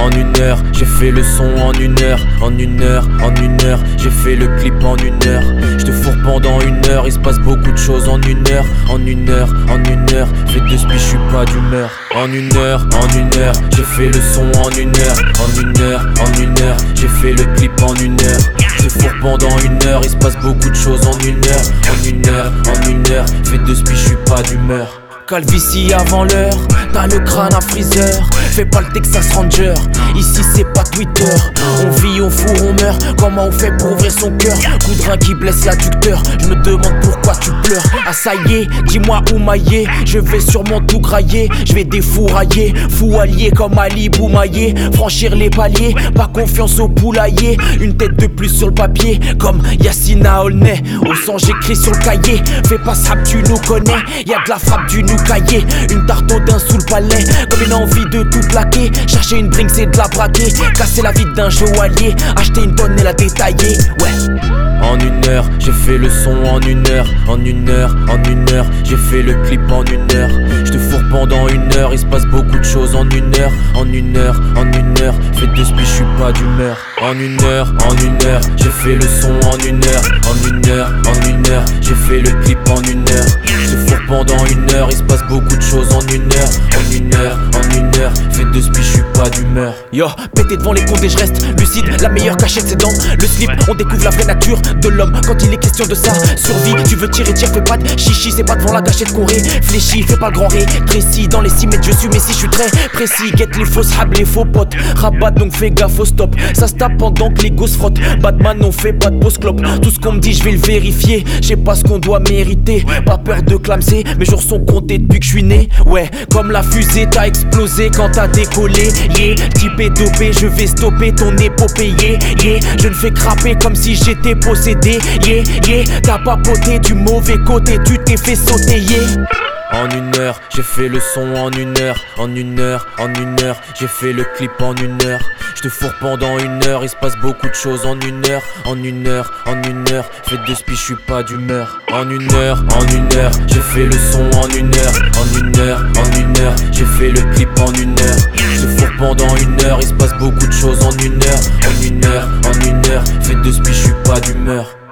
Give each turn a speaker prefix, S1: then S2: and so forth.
S1: En une heure, j'ai fait le son en une heure. En une heure, j'ai fait le clip en une heure. J'te fourre pendant une heure, il se passe beaucoup de choses en une heure. En une heure, fais de spi, j'suis pas d'humeur. En une heure, j'ai fait le son en une heure. En une heure, j'ai fait le clip en une heure. J'te fourre pendant une heure, il se passe beaucoup de choses en une heure. En une heure, fais de spi, j'suis pas d'humeur. Calvitie avant l'heure, t'as le crâne à freezer. Fais pas le Texas Ranger, ici c'est pas Twitter. On vit, on fourre, on meurt, comment on fait pour ouvrir son cœur? Coup de rein qui blesse l'adducteur, je me demande pourquoi tu pleures. Ah ça y est, dis-moi où mailler, je vais sûrement tout grailler. Je vais défourailler, fou allié comme Ali Boumaillé. Franchir les paliers, pas confiance au poulailler. Une tête de plus sur le papier, comme Yassina Olney. Au sang j'écris sur le cahier, fais pas ça, tu nous connais. Y'a de la frappe du nous cahier, une tarte au daim sous le palais. Comme une envie de tout plaquer, chercher une drink c'est de la braquer. Casser la vie d'un joaillier, acheter une bonne et la détailler. Ouais. En une heure, j'ai fait le son en une heure. En une heure, j'ai fait le clip en une heure. J'te fourre pendant une heure, il se passe beaucoup de choses en une heure. En une heure, fais de spi, j'suis pas d'humeur. En une heure, j'ai fait le son en une heure. En une heure, j'ai fait le clip en une heure. J'te fourre pendant une heure, il se passe beaucoup de choses en une heure. En une heure, fais de spi, j'suis pas d'humeur. Yo, pété devant les comptes et je reste lucide. La meilleure cachette c'est dans le slip. On découvre la vraie nature de l'homme quand il est question de sa survie. Tu veux tirer, tire, fais pas de chichi. C'est pas devant la gâchette qu'on réfléchit. Fais pas le grand rétréci. Dans les 6 mètres je suis Messi, je suis très précis. Guette les fausses hab, les faux potes. Rabat donc fais gaffe au stop. Ça se tape pendant que les gosses se frottent. Batman on fait pas de pause clope. Tout ce qu'on me dit je vais le vérifier. J'ai pas ce qu'on doit mériter. Pas peur de clamser, mes jours sont comptés depuis que je suis né. Ouais, comme la fusée t'as explosé quand t'as décollé. Yeah, type est dopé, je vais stopper ton épopée. Yeah, je ne fais crapper comme si j'étais possédé. Yeah, t'as papoté du mauvais côté, tu t'es fait sauter. En une heure, j'ai fait le son en une heure. En une heure, j'ai fait le clip en une heure. J'te fourre pendant une heure, il se passe beaucoup de choses en une heure. En une heure, fais de spi, j'suis pas d'humeur. En une heure, j'ai fait le son en une heure. En une heure, j'ai fait le clip en une heure. J'te fourre pendant une heure, il se passe beaucoup de choses en une heure. En une heure, fais de spi, j'suis pas d'humeur.